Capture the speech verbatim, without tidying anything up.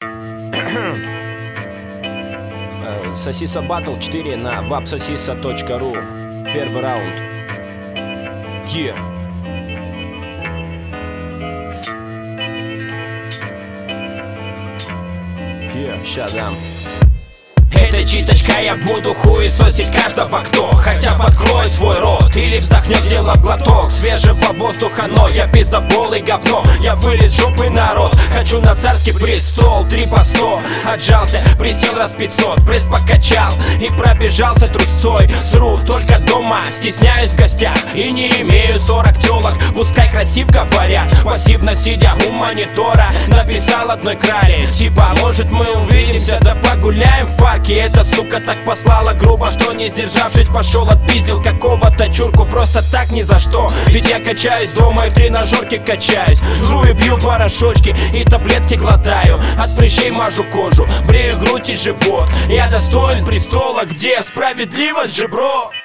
Сосиса Battle четыре на вапсосиса точка ру. Первый раунд. Е. Е, ща дам. Этой читочкой я буду хуесосить каждого, кто хотя бы откроет свой рот или вздохнет, сделав глоток свежего воздуха. Но я пиздобол и говно, я вылез жопы народ. Хочу на царский престол, три по сто. Отжался, присел раз пятьсот, пресс покачал и пробежался трусцой. Сру только дома, стесняюсь в гостях и не имею сорок телок. Пускай красив говорят, пассивно сидя у монитора, написал одной краре типа: может мы увидимся, да погуляем в парке. Эта сука так послала грубо, что не сдержавшись пошел отпиздил какого-то чурку просто так ни за что. Ведь я качаюсь дома и в тренажерке качаюсь, жую и пью порошочки и таблетки глотаю. От прыщей мажу кожу, брею грудь и живот. Я достоин престола, где справедливость же, бро.